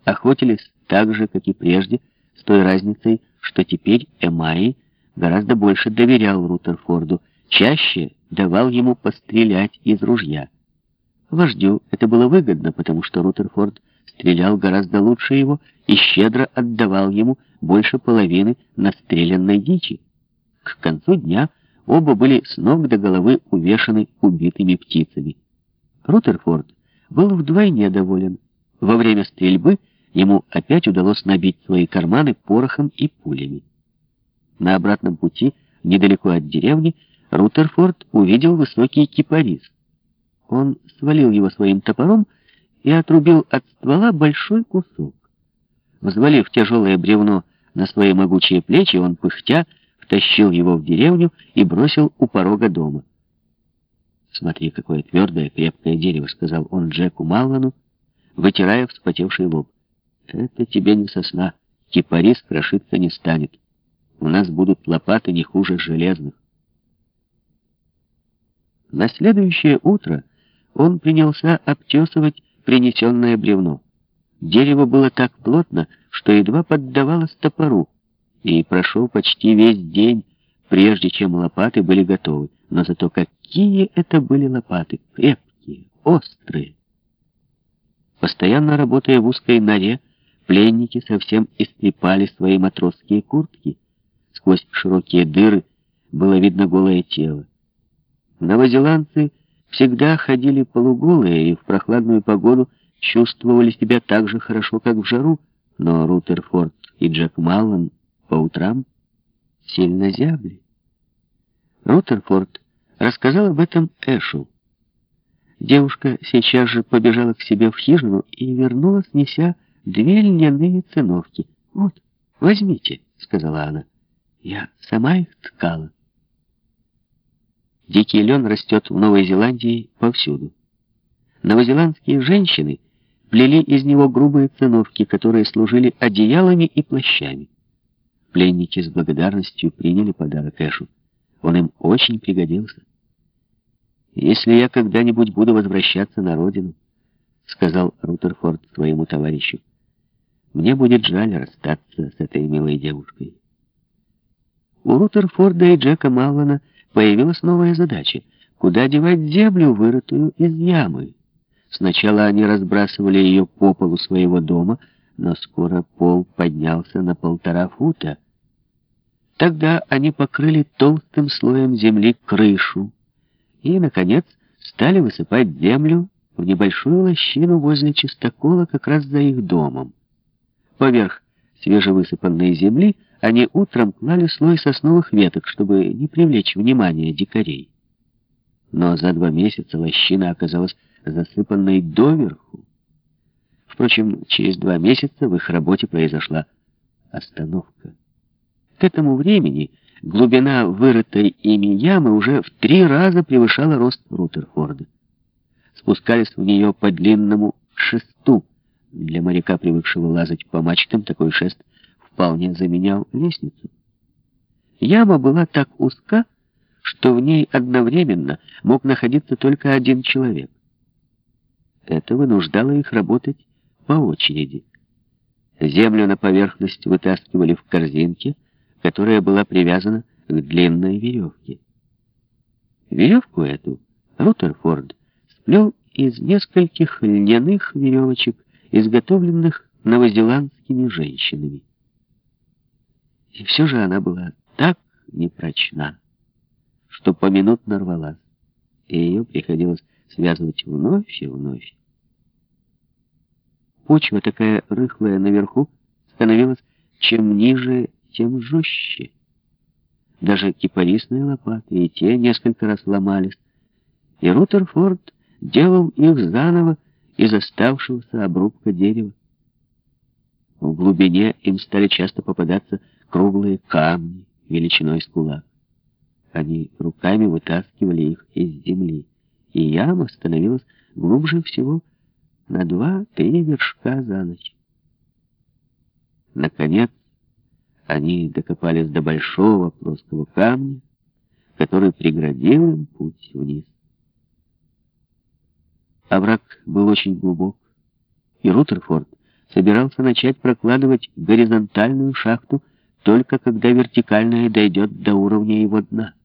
охотились так же, как и прежде, с той разницей, что теперь Эмай гораздо больше доверял Рутерфорду, чаще давал ему пострелять из ружья. Вождю это было выгодно, потому что Рутерфорд стрелял гораздо лучше его и щедро отдавал ему больше половины настрелянной дичи. К концу дня оба были с ног до головы увешаны убитыми птицами. Рутерфорд был вдвойне доволен. Во время стрельбы ему опять удалось набить свои карманы порохом и пулями. На обратном пути, недалеко от деревни, Рутерфорд увидел высокий кипарис. Он свалил его своим топором и отрубил от ствола большой кусок. Взвалив тяжелое бревно на свои могучие плечи, он, пыхтя, втащил его в деревню и бросил у порога дома. «Смотри, какое твердое, крепкое дерево», — сказал он Джеку Маллану, вытирая вспотевший лоб. «Это тебе не сосна, кипарис крошиться не станет. У нас будут лопаты не хуже железных». На следующее утро он принялся обтесывать принесенное бревно. Дерево было так плотно, что едва поддавалось топору, и прошел почти весь день, прежде чем лопаты были готовы. Но зато какие это были лопаты! Крепкие, острые! Постоянно работая в узкой норе, пленники совсем истрепали свои матросские куртки. Сквозь широкие дыры было видно голое тело. Новозеландцы всегда ходили полуголые и в прохладную погоду чувствовали себя так же хорошо, как в жару, но Рутерфорд и Джек Маллан по утрам сильно зябли. Рутерфорд рассказал об этом Эшу. Девушка сейчас же побежала к себе в хижину и вернулась, неся 2 льняные циновки. «Вот, возьмите», — сказала она. «Я сама их ткала». Дикий лен растет в Новой Зеландии повсюду. Новозеландские женщины плели из него грубые циновки, которые служили одеялами и плащами. Пленники с благодарностью приняли подарок Эшу. Он им очень пригодился. «Если я когда-нибудь буду возвращаться на родину, — сказал Рутерфорд своему товарищу, — мне будет жаль расстаться с этой милой девушкой». У Рутерфорда и Джека Маллана появилась новая задача — куда девать землю, вырытую из ямы. Сначала они разбрасывали ее по полу своего дома, но скоро пол поднялся на 1,5 фута. Тогда они покрыли толстым слоем земли крышу и, наконец, стали высыпать землю в небольшую лощину возле чистокола как раз за их домом. Поверх свежевысыпанной земли они утром клали слой сосновых веток, чтобы не привлечь внимание дикарей. Но за 2 месяца лощина оказалась засыпанной доверху. Впрочем, через 2 месяца в их работе произошла остановка. К этому времени глубина вырытой ими ямы уже в 3 раза превышала рост Рутерфорда. Спускались в нее по длинному шесту. Для моряка, привыкшего лазать по мачтам, такой шест вполне заменял лестницу. Яма была так узка, что в ней одновременно мог находиться только 1 человек. Это вынуждало их работать по очереди. Землю на поверхность вытаскивали в корзинке, которая была привязана к длинной веревке. Веревку эту Рутерфорд сплел из нескольких льняных веревочек, изготовленных новозеландскими женщинами. И все же она была так непрочна, что поминутно рвалась, и ее приходилось связывать вновь и вновь. Почва, такая рыхлая наверху, становилась чем ниже, тем жестче. Даже кипарисные лопаты и те несколько раз ломались, и Рутерфорд делал их заново из оставшегося обрубка дерева. В глубине им стали часто попадаться круглые камни величиной с кулак. Они руками вытаскивали их из земли, и яма становилась глубже всего на 2-3 вершка за ночь. Наконец, они докопались до большого плоского камня, который преградил им путь вниз. Овраг был очень глубок, и Рутерфорд собирался начать прокладывать горизонтальную шахту только когда вертикальная дойдет до уровня его дна.